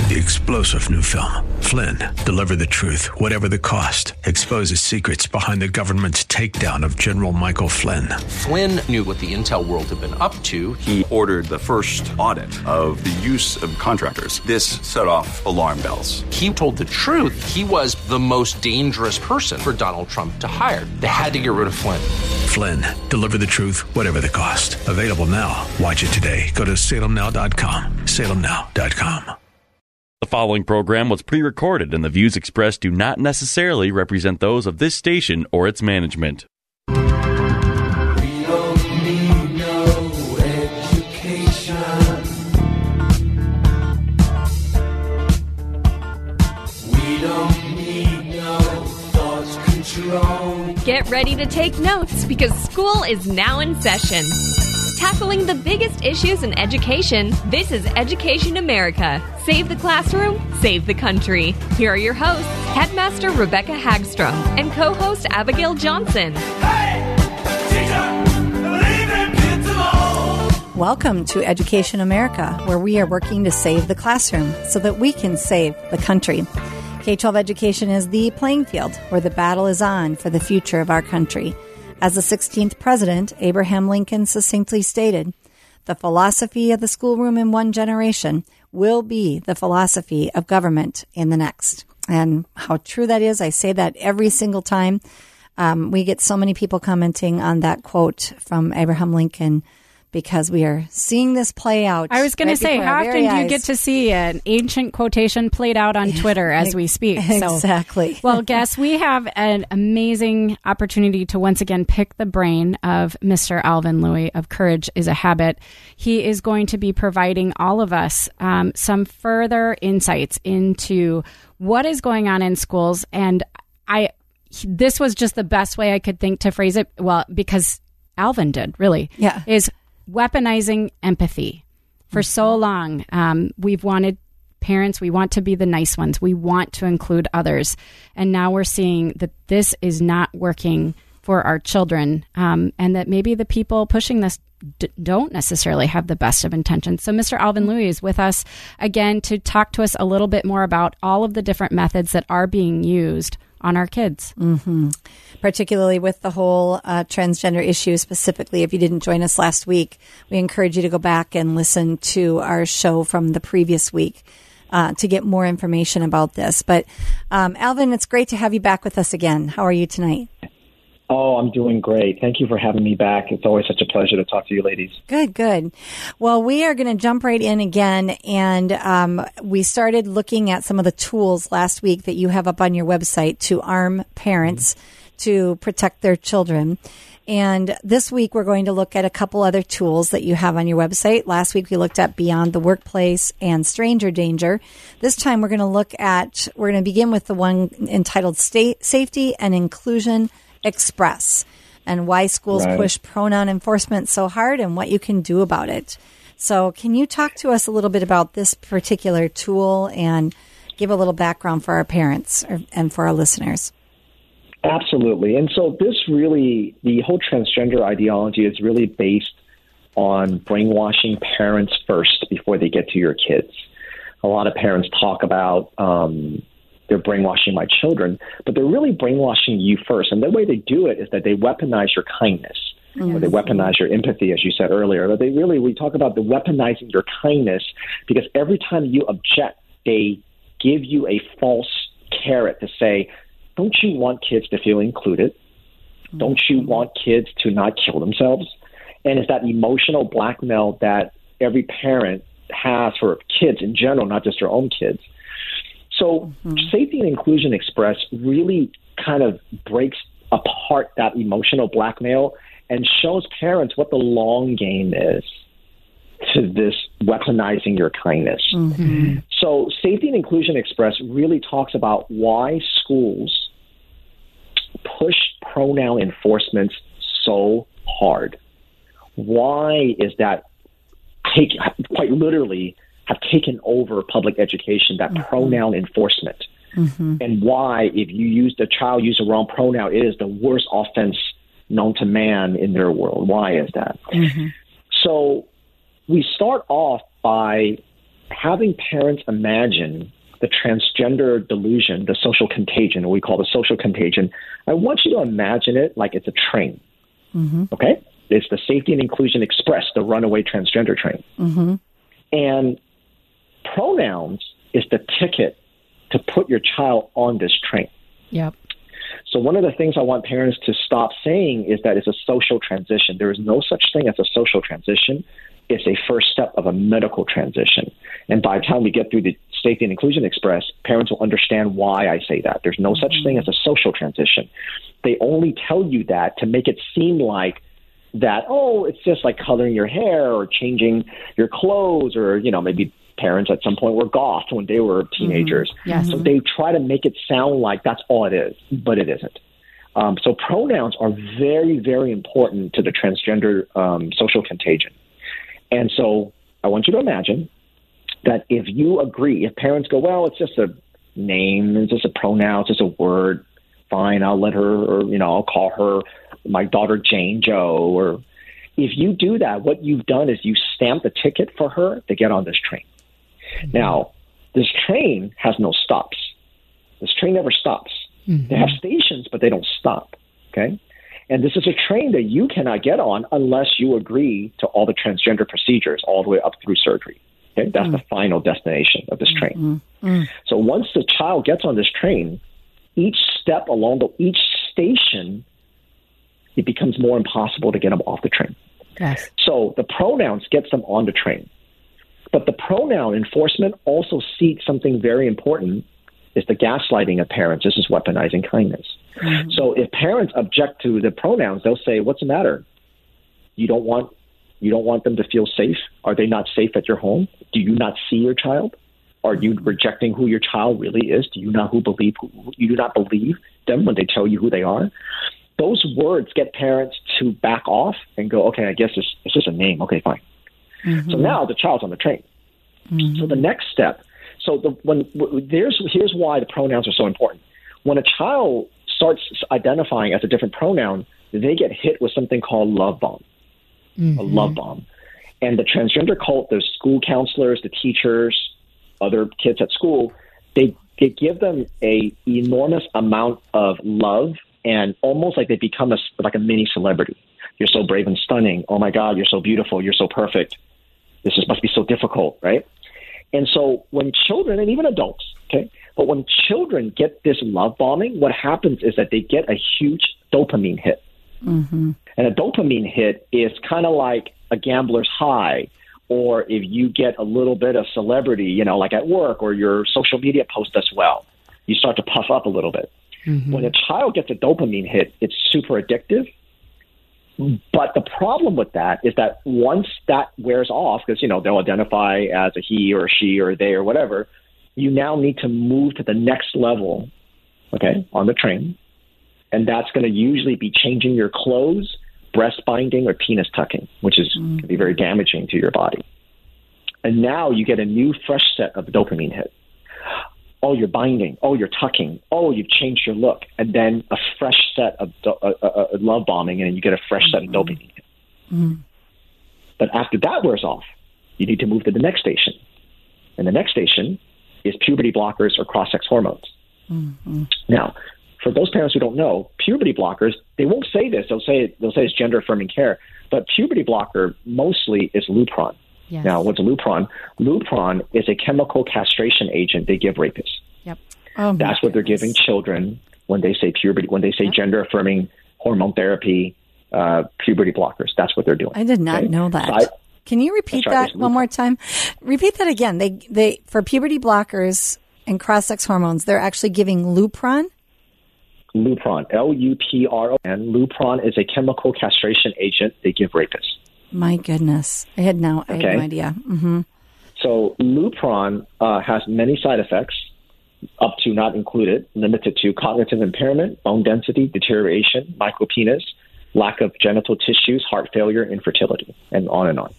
The explosive new film, Flynn, deliver the truth, whatever the cost, exposes secrets behind the government's takedown of General Michael Flynn. Flynn knew what the intel world had been up to. He ordered the first audit of the use of contractors. This set off alarm bells. He told the truth. He was the most dangerous person for Donald Trump to hire. They had to get rid of Flynn. Flynn, deliver the truth, whatever the cost. Available now. Watch it today. Go to salemnow.com. salemnow.com. The following program was pre-recorded, and the views expressed do not necessarily represent those of this station or its management. We don't need no education. We don't need no thought control. Get ready to take notes because school is now in session. Tackling the biggest issues in education, this is Education America. Save the classroom, save the country. Here are your hosts, Headmaster Rebecca Hagstrom and co-host Abigail Johnson. Hey, teacher, believe in kids alone. Welcome to Education America, where we are working to save the classroom so that we can save the country. K-12 education is the playing field where the battle is on for the future of our country. As the 16th president, Abraham Lincoln succinctly stated, the philosophy of the schoolroom in one generation will be the philosophy of government in the next. And how true that is, I say that every single time. We get so many people commenting on that quote from Abraham Lincoln because we are seeing this play out. I was going to say, how often do you get to see an ancient quotation played out on Twitter as we speak? Exactly. So, well, guess we have an amazing opportunity to once again pick the brain of Mr. Alvin Louie of Courage is a Habit. He is going to be providing all of us some further insights into what is going on in schools. And this was just the best way I could think to phrase it. Well, because Alvin did, really. Yeah. Is weaponizing empathy. For so long, we've wanted parents, we want to be the nice ones. We want to include others. And now we're seeing that this is not working for our children, and that maybe the people pushing this don't necessarily have the best of intentions. So Mr. Alvin Louie is with us again to talk to us a little bit more about all of the different methods that are being used on our kids. Mm-hmm. Particularly with the whole transgender issue specifically. If you didn't join us last week, we encourage you to go back and listen to our show from the previous week to get more information about this. But Alvin, it's great to have you back with us again. How are you tonight? Oh, I'm doing great. Thank you for having me back. It's always such a pleasure to talk to you ladies. Good, good. Well, we are going to jump right in again. And we started looking at some of the tools last week that you have up on your website to arm parents to protect their children. And this week, we're going to look at a couple other tools that you have on your website. Last week, we looked at Beyond the Workplace and Stranger Danger. This time, we're going to begin with the one entitled Safety and Inclusion Express, and why schools push pronoun enforcement so hard and what you can do about it. So can you talk to us a little bit about this particular tool and give a little background for our parents and for our listeners? Absolutely. And so the whole transgender ideology is really based on brainwashing parents first before they get to your kids. A lot of parents talk about they're brainwashing my children, but they're really brainwashing you first. And the way they do it is that they weaponize your kindness, or they weaponize your empathy, as you said earlier. But we talk about the weaponizing your kindness because every time you object, they give you a false carrot to say, don't you want kids to feel included? Don't you want kids to not kill themselves? And it's that emotional blackmail that every parent has for kids in general, not just their own kids. So Safety and Inclusion Express really kind of breaks apart that emotional blackmail and shows parents what the long game is to this weaponizing your kindness. Mm-hmm. So Safety and Inclusion Express really talks about why schools push pronoun enforcement so hard. Why is that quite literally have taken over public education, that pronoun enforcement. And why, if the child use the wrong pronoun, it is the worst offense known to man in their world. Why is that? So we start off by having parents imagine the transgender delusion, the social contagion, what we call the social contagion, I want you to imagine it like it's a train. Okay? It's the Safety and Inclusion Express, the runaway transgender train. And pronouns is the ticket to put your child on this train. Yep. So one of the things I want parents to stop saying is that it's a social transition. There is no such thing as a social transition. It's a first step of a medical transition. And by the time we get through the Safety and Inclusion Express, parents will understand why I say that. There's no such thing as a social transition. They only tell you that to make it seem like that, oh, it's just like coloring your hair or changing your clothes, or, you know, maybe parents at some point were goth when they were teenagers. Yes. So they try to make it sound like that's all it is, but it isn't. So pronouns are very, very important to the transgender social contagion. And so I want you to imagine that if you agree, if parents go, well, it's just a name, it's just a pronoun, it's just a word, fine, I'll let her, or, you know, I'll call her my daughter Jane Joe. Or if you do that, what you've done is you stamp the ticket for her to get on this train. Now, this train has no stops. This train never stops. They have stations, but they don't stop. Okay? And this is a train that you cannot get on unless you agree to all the transgender procedures all the way up through surgery. Okay? That's the final destination of this train. So once the child gets on this train, each step along each station, it becomes more impossible to get them off the train. Yes. So the pronouns gets them on the train. But the pronoun enforcement also seeks something very important, is the gaslighting of parents. This is weaponizing kindness. So if parents object to the pronouns, they'll say, what's the matter? You don't want them to feel safe? Are they not safe at your home? Do you not see your child? Are you rejecting who your child really is? Do you not believe them when they tell you who they are? Those words get parents to back off and go, okay, I guess it's just a name. Okay, fine. So now the child's on the train. So the next step, here's why the pronouns are so important. When a child starts identifying as a different pronoun, they get hit with something called love bomb, a love bomb. And the transgender cult, the school counselors, the teachers, other kids at school, they give them a enormous amount of love, and almost like they become like a mini celebrity. You're so brave and stunning. Oh my God, you're so beautiful. You're so perfect. This must be so difficult, right? And so when children, and even adults, okay, but when children get this love bombing, what happens is that they get a huge dopamine hit. And a dopamine hit is kind of like a gambler's high, or if you get a little bit of celebrity, you know, like at work, or your social media post does well, you start to puff up a little bit. When a child gets a dopamine hit, it's super addictive. But the problem with that is that once that wears off, because, you know, they'll identify as a he or a she or a they or whatever, you now need to move to the next level, okay, on the train. And that's going to usually be changing your clothes, breast binding, or penis tucking, which can be very damaging to your body. And now you get a new, fresh set of dopamine hit. Oh, you're binding. Oh, you're tucking. Oh, you've changed your look. And then a fresh set of love bombing, and you get a fresh set of dopamine hit. But after that wears off, you need to move to the next station. And the next station is puberty blockers or cross-sex hormones. Now, for those parents who don't know, puberty blockers, they won't say this. They'll say it's gender-affirming care. But puberty blocker mostly is Lupron. Yes. Now, what's Lupron? Lupron is a chemical castration agent they give rapists. Yep. That's what they're giving children when they say puberty, when they say gender-affirming hormone therapy, puberty blockers. That's what they're doing. I did not know that. Can you repeat that one more time? Repeat that again. They for puberty blockers and cross-sex hormones, they're actually giving Lupron? Lupron, Lupron. Lupron is a chemical castration agent they give rapists. My goodness. I had no idea. So Lupron has many side effects, up to, not included, limited to cognitive impairment, bone density, deterioration, micropenis, lack of genital tissues, heart failure, infertility, and on and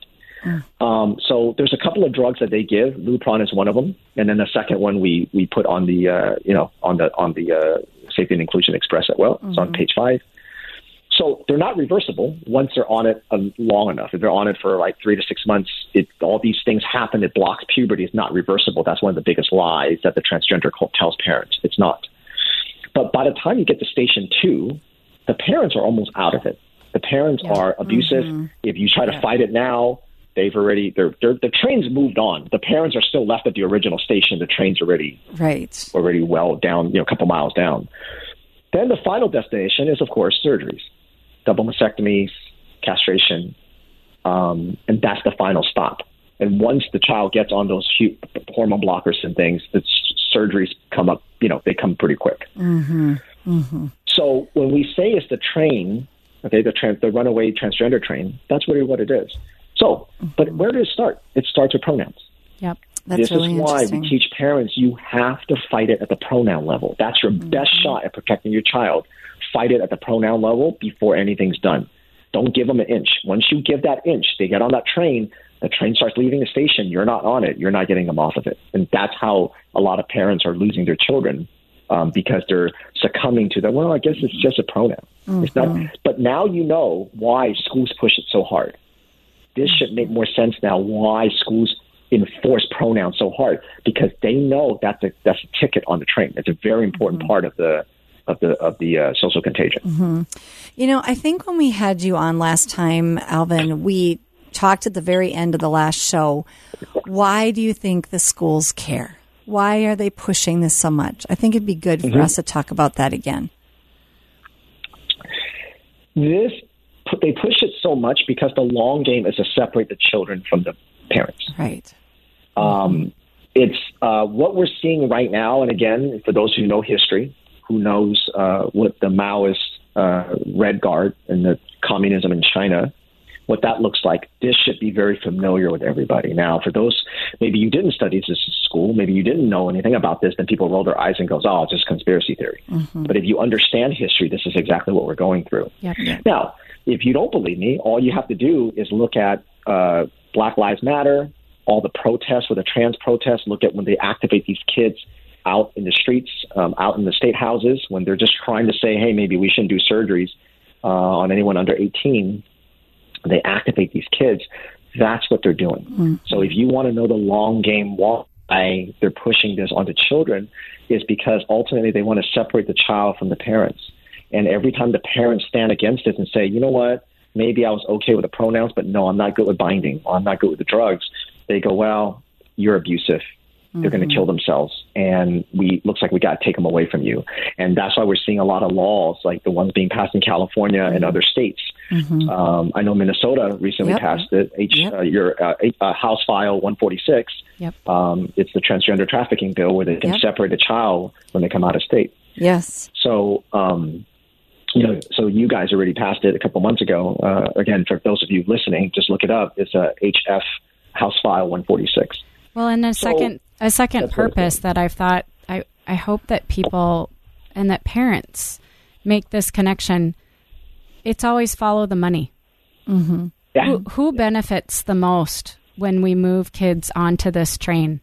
on. So there's a couple of drugs that they give. Lupron is one of them, and then the second one we put on the Safety and Inclusion Express as well. It's on page 5. So they're not reversible once they're on it long enough. If they're on it for like 3 to 6 months, all these things happen. It blocks puberty. It's not reversible. That's one of the biggest lies that the transgender cult tells parents. It's not. But by the time you get to station 2, the parents are almost out of it. The parents are abusive. Mm-hmm. If you try to fight it now, the train's moved on. The parents are still left at the original station. The train's already well down, a couple miles down. Then the final destination is, of course, surgeries, double mastectomies, castration, and that's the final stop. And once the child gets on those hormone blockers and things, the surgeries come up, they come pretty quick. Mm-hmm. Mm-hmm. So when we say it's the train, okay, the runaway transgender train, that's really what it is. So, but where does it start? It starts with pronouns. Yep. This is why we teach parents, you have to fight it at the pronoun level. That's your best shot at protecting your child. Fight it at the pronoun level before anything's done. Don't give them an inch. Once you give that inch, they get on that train, the train starts leaving the station. You're not on it. You're not getting them off of it. And that's how a lot of parents are losing their children because they're succumbing to that. Well, I guess it's just a pronoun. Mm-hmm. It's not. But now you know why schools push it so hard. This should make more sense now why schools enforce pronouns so hard, because they know that's a ticket on the train. It's a very important part of the social contagion. Mm-hmm. I think when we had you on last time, Alvin, we talked at the very end of the last show. Why do you think the schools care? Why are they pushing this so much? I think it'd be good for us to talk about that again. They push it so much because the long game is to separate the children from the parents. Right. It's what we're seeing right now. And again, for those who know history, who knows what the Maoist Red Guard and the communism in China, what that looks like, this should be very familiar with everybody. Now, for those, maybe you didn't study this in school, maybe you didn't know anything about this, then people roll their eyes and goes, oh, it's just conspiracy theory. Mm-hmm. But if you understand history, this is exactly what we're going through. Yep. Now, if you don't believe me, all you have to do is look at Black Lives Matter, all the protests with the trans protests, look at when they activate these kids out in the streets, out in the state houses, when they're just trying to say, hey, maybe we shouldn't do surgeries on anyone under 18. They activate these kids. That's what they're doing. Mm-hmm. So if you want to know the long game why they're pushing this onto children, is because ultimately they want to separate the child from the parents. And every time the parents stand against it and say, you know what, maybe I was okay with the pronouns, but no, I'm not good with binding, or I'm not good with the drugs, they go, well, you're abusive. They're going to kill themselves, and looks like we got to take them away from you. And that's why we're seeing a lot of laws like the ones being passed in California and other states. Mm-hmm. I know Minnesota recently passed it, House File 146. Yep. It's the transgender trafficking bill where they can separate a child when they come out of state. Yes. So, so you guys already passed it a couple months ago. Again, for those of you listening, just look it up. It's HF House File 146. Well, and a second purpose that I've thought, I hope that people and that parents make this connection. It's always follow the money. Mm-hmm. Yeah. Who benefits the most when we move kids onto this train?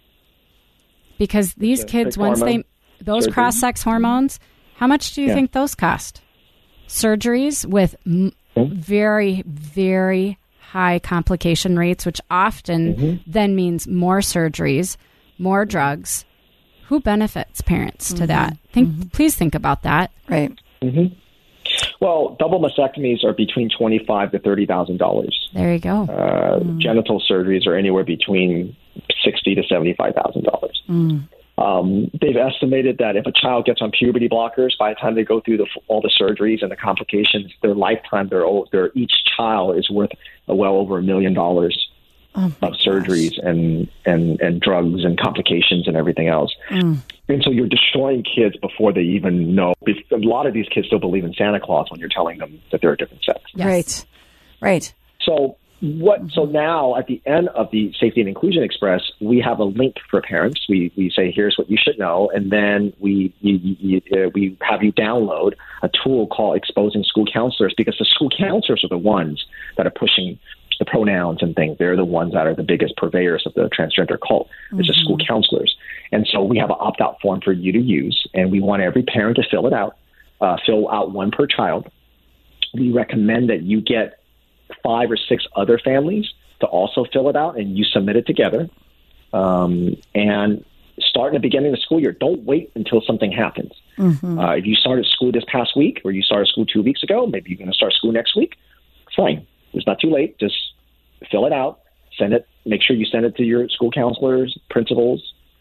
Because these kids, once those cross-sex hormones, how much do you think those cost? Surgeries with very, very high complication rates, which often then means more surgeries, more drugs. Who benefits parents to that? Please think about that. Right. Mm-hmm. Well, double mastectomies are between $25,000 to $30,000. There you go. Genital surgeries are anywhere between $60,000 to $75,000. They've estimated that if a child gets on puberty blockers, by the time they go through all the surgeries and the complications, their lifetime, each child is worth well over $1 million of surgeries and drugs and complications and everything else. And so you're destroying kids before they even know. A lot of these kids still believe in Santa Claus when you're telling them that they're a different sex. Yes. Right. So now at the end of the Safety and Inclusion Express, we have a link for parents. We say, here's what you should know. And then we have you download a tool called Exposing School Counselors, because the school counselors are the ones that are pushing the pronouns and things. They're the ones that are the biggest purveyors of the transgender cult. It's the school counselors. And so we have an opt-out form for you to use, and we want every parent to fill it out, fill out one per child. we recommend that you get 5 or 6 other families to also fill it out, and you submit it together. And start in the beginning of the school year. Don't wait until something happens. If you started school this past week, or you started school 2 weeks ago, maybe you're going to start school next week. Fine. It's not too late. Just fill it out, send it. Make sure you send it to your school counselors, principal,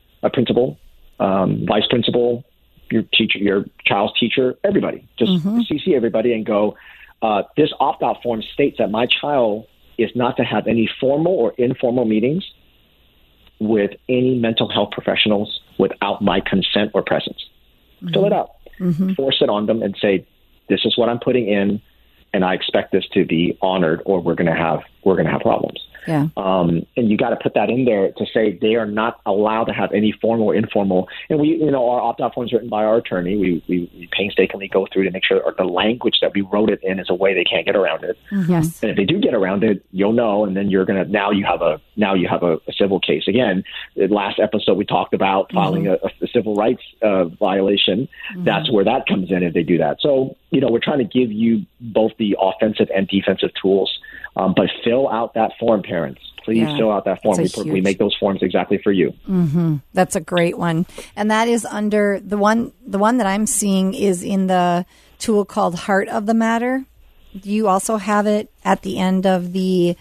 vice principal, your teacher, your child's teacher, everybody. Just CC everybody and go, this opt-out form states that my child is not to have any formal or informal meetings with any mental health professionals without my consent or presence. Fill it out. Force it on them and say, this is what I'm putting in, and I expect this to be honored, or we're going to have problems. Yeah. And you got to put that in there to say they are not allowed to have any formal or informal. And our opt-out form is written by our attorney. We painstakingly go through to make sure the language that we wrote it in is a way they can't get around it. Yes. And if they do get around it, you'll know, and then now you have a civil case. Again, the last episode we talked about filing a civil rights violation. That's where that comes in if they do that. So, we're trying to give you both the offensive and defensive tools, but fill out that form, parents. Please fill out that form. We make those forms exactly for you. That's a great one. And that is under the one that I'm seeing is in the tool called Heart of the Matter. You also have it at the end of the,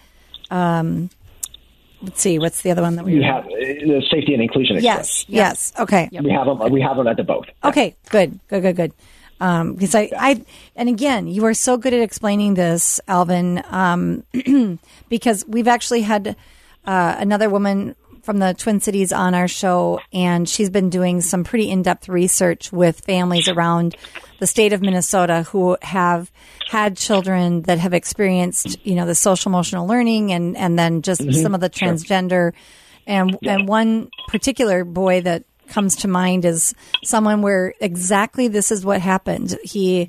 let's see, what's the other one that we have? The Safety and Inclusion Express. Yes. Okay. We have them at the both. Okay. Good. Because and again, you are so good at explaining this, Alvin, because we've actually had another woman from the Twin Cities on our show, and she's been doing some pretty in-depth research with families around the state of Minnesota who have had children that have experienced, the social emotional learning and then just some of the transgender. And one particular boy that comes to mind is someone where exactly this is what happened. He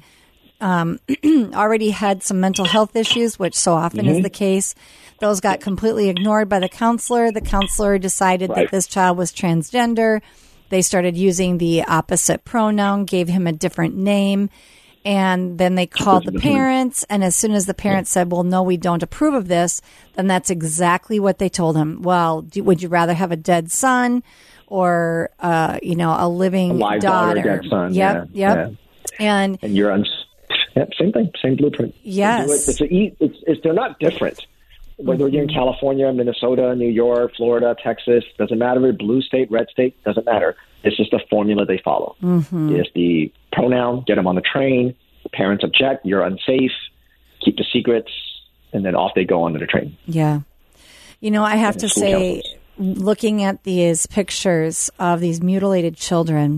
already had some mental health issues, which so often is the case. Those got completely ignored by the counselor. The counselor decided that this child was transgender. They started using the opposite pronoun, gave him a different name, and then they called the parents. And as soon as the parents said, well, no, we don't approve of this, then that's exactly what they told him. Well, would you rather have a dead son or, a living live daughter? Dead son. Yep. Yeah. And you're same thing, same blueprint. Yes. They're not different. Whether you're in California, Minnesota, New York, Florida, Texas, doesn't matter. Blue state, red state, doesn't matter. It's just the formula they follow. It's the pronoun, get them on the train. Parents object, you're unsafe, keep the secrets, and then off they go onto the train. Yeah. I have to say, looking at these pictures of these mutilated children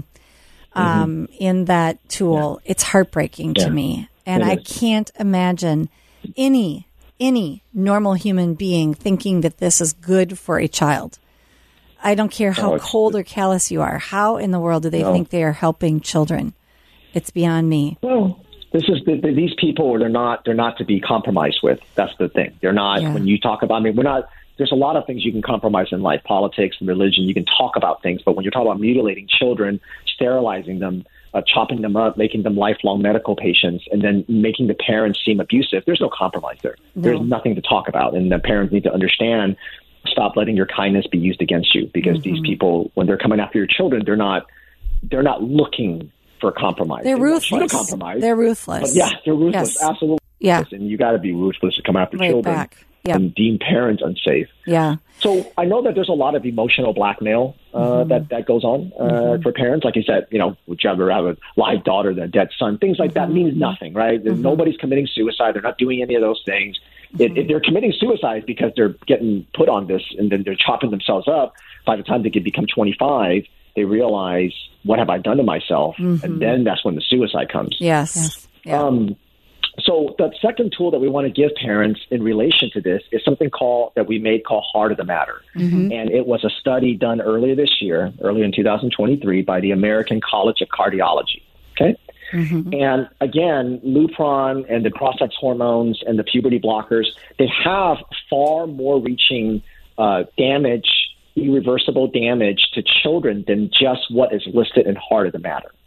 in that tool, it's heartbreaking to me. And I can't imagine any normal human being thinking that this is good for a child. I don't care how cold or callous you are. How in the world do they think they are helping children? It's beyond me. Well, these people, they're not to be compromised with. That's the thing. They're not, when you talk about, there's a lot of things you can compromise in life, politics and religion. You can talk about things, but when you're talking about mutilating children, sterilizing them, chopping them up, making them lifelong medical patients, and then making the parents seem abusive, there's no compromise there. No. There's nothing to talk about. And the parents need to understand, stop letting your kindness be used against you, because these people, when they're coming after your children, they're not looking for compromise. They're ruthless. Compromise. They're ruthless. But they're ruthless. Yes. Absolutely. Yeah. And you got to be ruthless to come after children. Back. Yep. And deem parents unsafe. Yeah. So I know that there's a lot of emotional blackmail that goes on for parents. Like you said, would you ever have a live daughter than a dead son? Things like that means nothing, right? Nobody's committing suicide. They're not doing any of those things. If they're committing suicide because they're getting put on this and then they're chopping themselves up, by the time they can become 25, they realize, what have I done to myself? And then that's when the suicide comes. Yes. Yeah. So the second tool that we want to give parents in relation to this is something that we made called Heart of the Matter. And it was a study done earlier in 2023 by the American College of Cardiology. Okay. And again, Lupron and the cross-sex hormones and the puberty blockers, they have far more reaching damage, irreversible damage to children than just what is listed in Heart of the Matter.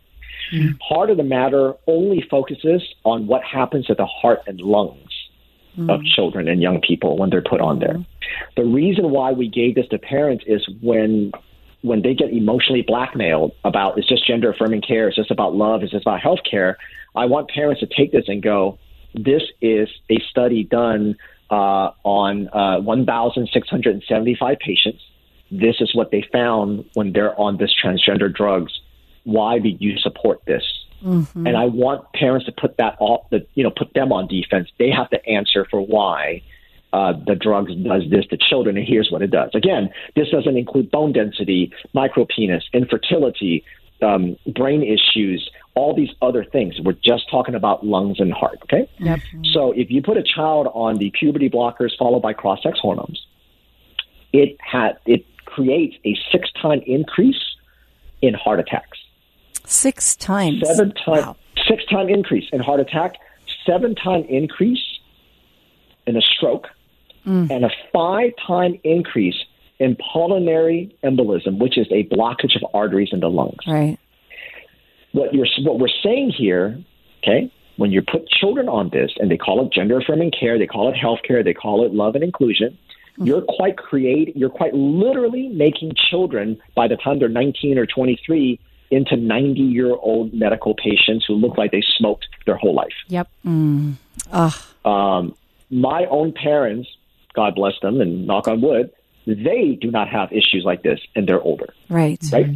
Heart of the Matter only focuses on what happens to the heart and lungs of children and young people when they're put on there. The reason why we gave this to parents is when they get emotionally blackmailed about, is this gender affirming care? Is this about love? Is this about health care? I want parents to take this and go, this is a study done on 1,675 patients. This is what they found when they're on this transgender drugs. Why do you support this? And I want parents to put that off, put them on defense. They have to answer for why the drugs does this to children, and here's what it does. Again, this doesn't include bone density, micropenis, infertility, brain issues, all these other things. We're just talking about lungs and heart, okay? Yep. So if you put a child on the puberty blockers followed by cross-sex hormones, it creates a 6-time increase in heart attacks. 6 times. 6-time increase in heart attack, 7-time increase in a stroke, and a 5-time increase in pulmonary embolism, which is a blockage of arteries in the lungs. Right. What we're saying here, okay, when you put children on this, and they call it gender affirming care, they call it health care, they call it love and inclusion, you're quite literally making children, by the time they're 19 or 23, into 90-year-old medical patients who look like they smoked their whole life. Yep. My own parents, God bless them, and knock on wood, they do not have issues like this, and they're older. Right.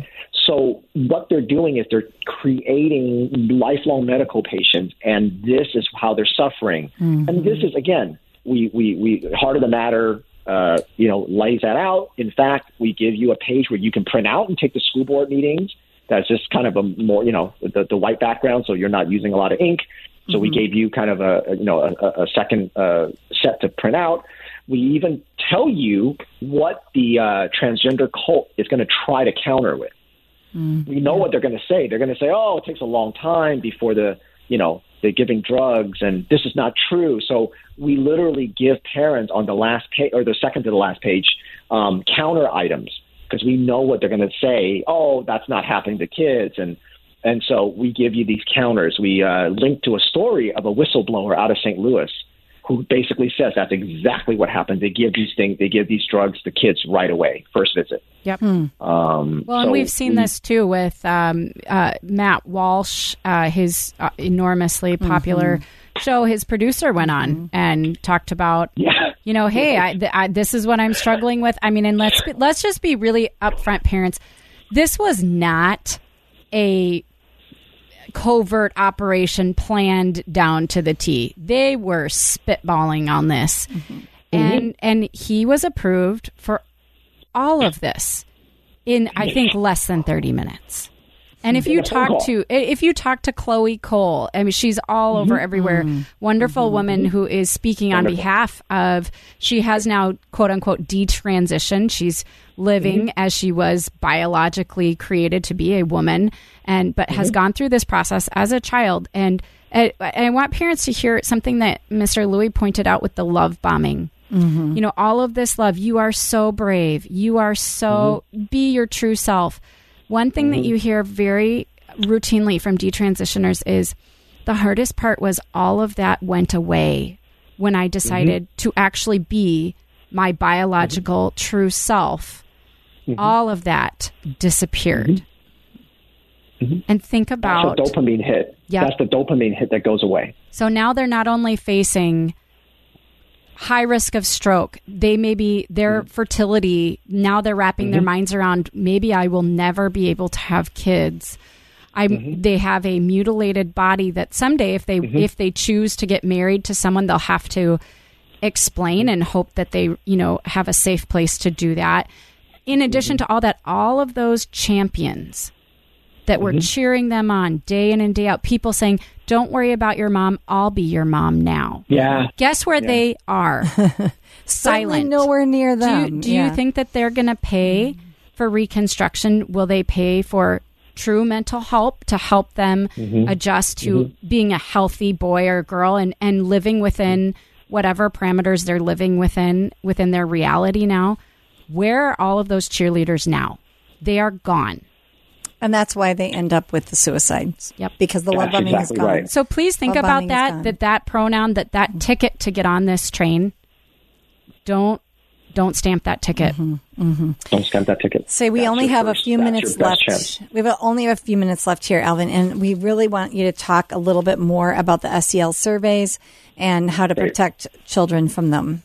So what they're doing is they're creating lifelong medical patients, and this is how they're suffering. And this is, again, we Heart of the Matter, lays that out. In fact, we give you a page where you can print out and take the school board meetings. That's just kind of a more, the white background, so you're not using a lot of ink. So we gave you kind of a second set to print out. We even tell you what the transgender cult is going to try to counter with. We know what they're going to say. They're going to say, oh, it takes a long time before they're giving drugs, and this is not true. So we literally give parents on the last page, or the second to the last page, counter items, because we know what they're going to say. Oh, that's not happening to kids. And so we give you these counters. We link to a story of a whistleblower out of St. Louis who basically says that's exactly what happened. They give these drugs to kids right away, first visit. Yep. And we've seen this too with Matt Walsh, his enormously popular show. His producer went on and talked about, hey, this is what I'm struggling with. I mean, and let's just be really upfront, parents. This was not a covert operation planned down to the T. They were spitballing on this. And he was approved for all of this in, I think, less than 30 minutes. And if you talk to Chloe Cole, I mean, she's all over everywhere. Wonderful woman who is speaking on behalf of, she has now, quote unquote, detransitioned. She's living as she was biologically created to be, a woman, but has gone through this process as a child. And I want parents to hear something that Mr. Louis pointed out with the love bombing. All of this love. You are so brave. You are so, be your true self. One thing that you hear very routinely from detransitioners is the hardest part was all of that went away when I decided to actually be my biological true self. All of that disappeared. And think about... That's a dopamine hit. Yep. That's the dopamine hit that goes away. So now they're not only facing high risk of stroke, they may be their fertility, now they're wrapping their minds around, maybe I will never be able to have kids. They have a mutilated body that someday, if they choose to get married to someone, they'll have to explain and hope that they have a safe place to do that. In addition to all that, all of those champions that were cheering them on day in and day out, people saying, don't worry about your mom, I'll be your mom now. Yeah. Guess where they are? Silent. Nowhere near them. Do you think that they're going to pay for reconstruction? Will they pay for true mental help to help them adjust to being a healthy boy or girl and living within whatever parameters they're living within their reality now? Where are all of those cheerleaders now? They are gone. And that's why they end up with the suicides. Yep. Because the love That's bombing exactly is gone. right. So please think Love about bombing is gone. that pronoun, that ticket to get on this train. Don't stamp that ticket. Don't stamp that ticket. Say we That's only your have first- a few that's minutes your best left. chance. We have only a few minutes left here, Alvin, and we really want you to talk a little bit more about the SEL surveys and how to Great. protect children from them.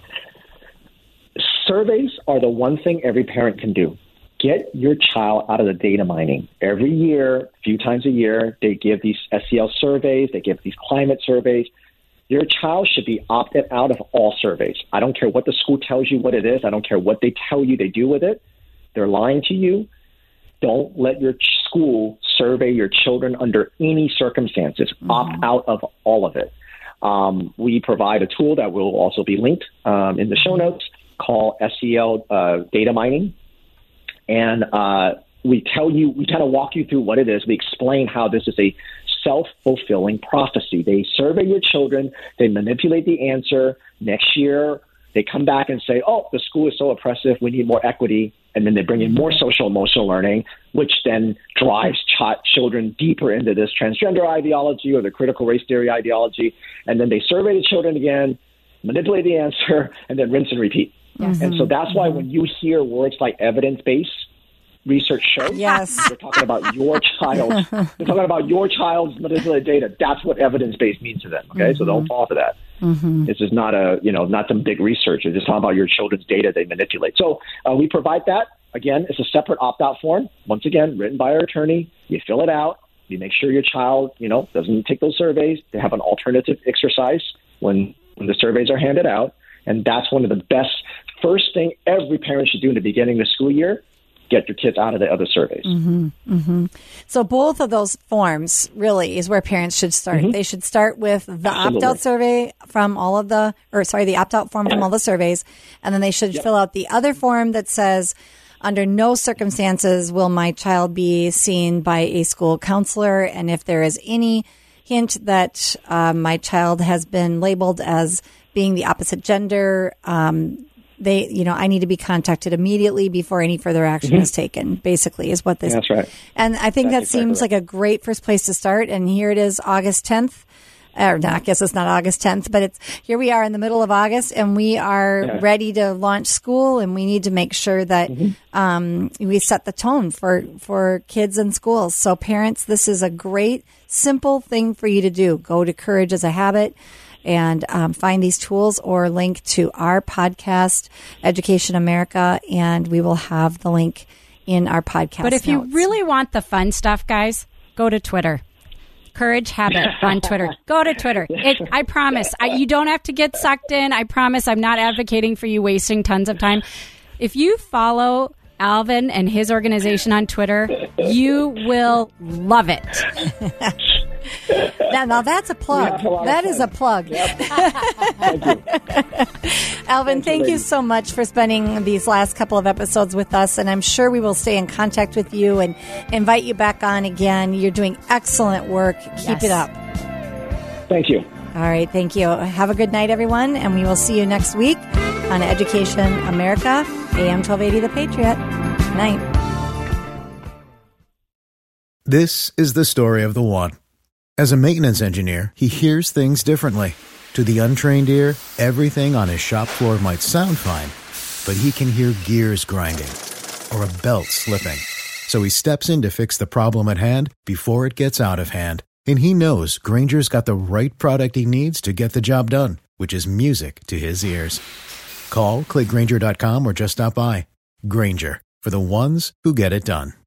Surveys are the one thing every parent can do. Get your child out of the data mining. Every year, a few times a year, they give these SEL surveys, they give these climate surveys. Your child should be opted out of all surveys. I don't care what the school tells you what it is. I don't care what they tell you they do with it. They're lying to you. Don't let your school survey your children under any circumstances. Opt out of all of it. We provide a tool that will also be linked in the show notes called SEL data mining. And we kind of walk you through what it is. We explain how this is a self-fulfilling prophecy. They survey your children. They manipulate the answer. Next year, they come back and say, oh, the school is so oppressive. We need more equity. And then they bring in more social emotional learning, which then drives children deeper into this transgender ideology or the critical race theory ideology. And then they survey the children again, manipulate the answer, and then rinse and repeat. And so that's why when you hear words like evidence-based, research shows, Yes. they're talking about your child. They're talking about your child's manipulated data. That's what evidence-based means to them. Okay, so don't fall for that. This is not not some big research. It's just talking about your children's data they manipulate. So we provide that. Again, it's a separate opt-out form. Once again, written by our attorney. You fill it out. You make sure your child, doesn't take those surveys. They have an alternative exercise when the surveys are handed out. And that's one of the best first thing every parent should do in the beginning of the school year. Get your kids out of the other surveys. So both of those forms really is where parents should start. They should start with the opt-out survey from all of the opt-out form from all the surveys. And then they should fill out the other form that says, under no circumstances will my child be seen by a school counselor. And if there is any hint that my child has been labeled as being the opposite gender, I need to be contacted immediately before any further action is taken, basically, is what this. That's right. And I think That's that seems like a great first place to start. And here it is, August 10th. Or no, I guess it's not August 10th, but here we are in the middle of August, and we are ready to launch school, and we need to make sure that we set the tone for kids in schools. So parents, this is a great, simple thing for you to do. Go to Courage as a Habit and find these tools or link to our podcast, Education America, and we will have the link in our podcast But if notes. you really want the fun stuff, guys, go to Twitter. Courage Habit on Twitter. Go to Twitter. I promise. You don't have to get sucked in. I promise I'm not advocating for you wasting tons of time. If you follow Alvin and his organization on Twitter, you will love it. Now that's a plug. That is a plug. Thank you. Alvin, thank you so much for spending these last couple of episodes with us, and I'm sure we will stay in contact with you and invite you back on again. You're doing excellent work. Keep it up. Thank you. All right, thank you. Have a good night, everyone, and we will see you next week on Education America, AM 1280 The Patriot. Good night. This is the story of the one. As a maintenance engineer, he hears things differently. To the untrained ear, everything on his shop floor might sound fine, but he can hear gears grinding or a belt slipping. So he steps in to fix the problem at hand before it gets out of hand. And he knows Grainger's got the right product he needs to get the job done, which is music to his ears. Call, click Grainger.com, or just stop by. Grainger, for the ones who get it done.